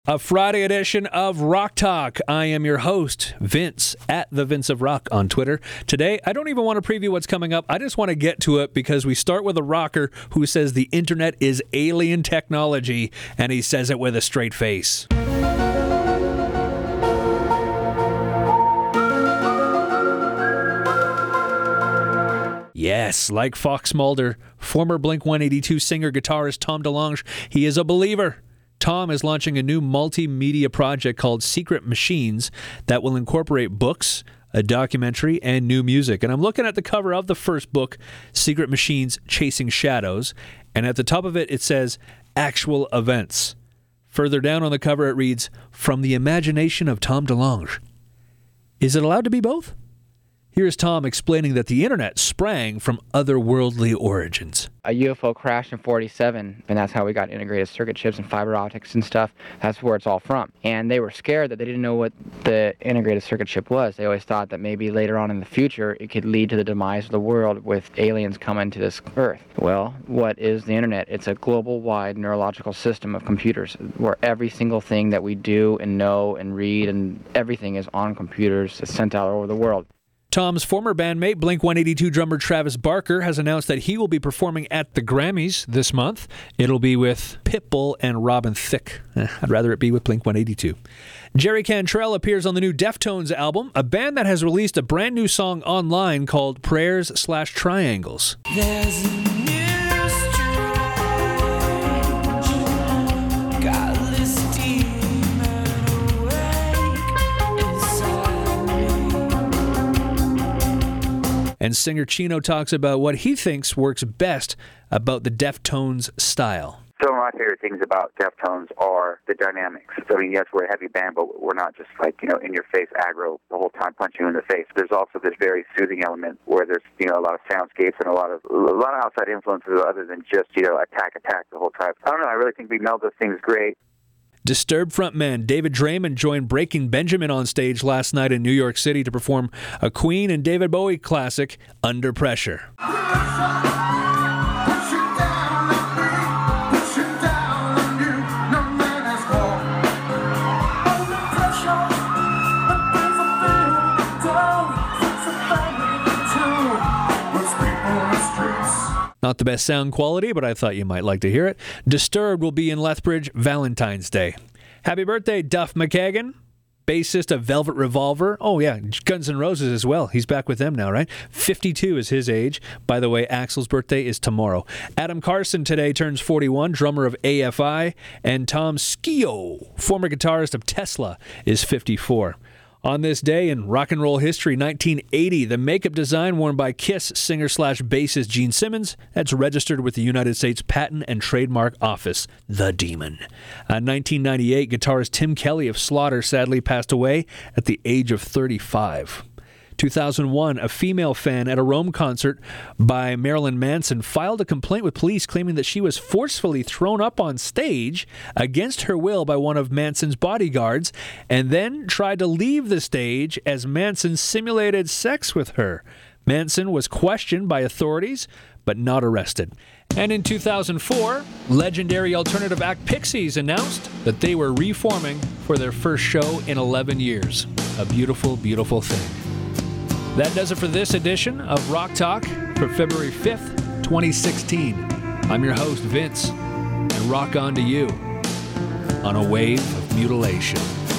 A Friday edition of Rock Talk. I am your host, Vince, at the Vince of Rock on Twitter. Today, I don't even want to preview what's coming up. I just want to get to it because we start with a rocker who says the internet is alien technology, and he says it with a straight face. Yes, like Fox Mulder, former Blink-182 singer-guitarist Tom DeLonge, he is a believer. Tom is launching a new multimedia project called Secret Machines that will incorporate books, a documentary, and new music. And I'm looking at the cover of the first book, Secret Machines Chasing Shadows, and at the top of it says, Actual Events. Further down on the cover it reads, From the Imagination of Tom DeLonge. Is it allowed to be both? Here's Tom explaining that the internet sprang from otherworldly origins. A UFO crashed in 47, and that's how we got integrated circuit chips and fiber optics and stuff. That's where it's all from. And they were scared that they didn't know what the integrated circuit chip was. They always thought that maybe later on in the future it could lead to the demise of the world with aliens coming to this Earth. Well, what is the internet? It's a global-wide neurological system of computers where every single thing that we do and know and read and everything is on computers. It's sent out all over the world. Tom's former bandmate, Blink-182 drummer Travis Barker, has announced that he will be performing at the Grammys this month. It'll be with Pitbull and Robin Thicke. I'd rather it be with Blink-182. Jerry Cantrell appears on the new Deftones album, a band that has released a brand new song online called Prayers/Triangles. There's a new strange godless demon awake inside me. And singer Chino talks about what he thinks works best about the Deftones style. Some of my favorite things about Deftones are the dynamics. I mean, yes, we're a heavy band, but we're not just like, in your face aggro the whole time, punching you in the face. There's also this very soothing element where there's, a lot of soundscapes and a lot of outside influences other than just, attack the whole time. I don't know. I really think we meld those things great. Disturbed frontman David Draymond joined Breaking Benjamin on stage last night in New York City to perform a Queen and David Bowie classic, Under Pressure. Not the best sound quality, but I thought you might like to hear it. Disturbed will be in Lethbridge Valentine's Day. Happy birthday, Duff McKagan, bassist of Velvet Revolver. Oh, yeah, Guns N' Roses as well. He's back with them now, right? 52 is his age. By the way, Axl's birthday is tomorrow. Adam Carson today turns 41, drummer of AFI. And Tom Scio, former guitarist of Tesla, is 54. On this day in rock and roll history, 1980, the makeup design worn by Kiss singer/bassist Gene Simmons, that's registered with the United States Patent and Trademark Office, The Demon. 1998, guitarist Tim Kelly of Slaughter sadly passed away at the age of 35. 2001, a female fan at a Rome concert by Marilyn Manson filed a complaint with police claiming that she was forcefully thrown up on stage against her will by one of Manson's bodyguards and then tried to leave the stage as Manson simulated sex with her. Manson was questioned by authorities but not arrested. And in 2004, legendary alternative act Pixies announced that they were reforming for their first show in 11 years. A beautiful, beautiful thing. That does it for this edition of Rock Talk for February 5th, 2016. I'm your host, Vince, and rock on to you on a wave of mutilation.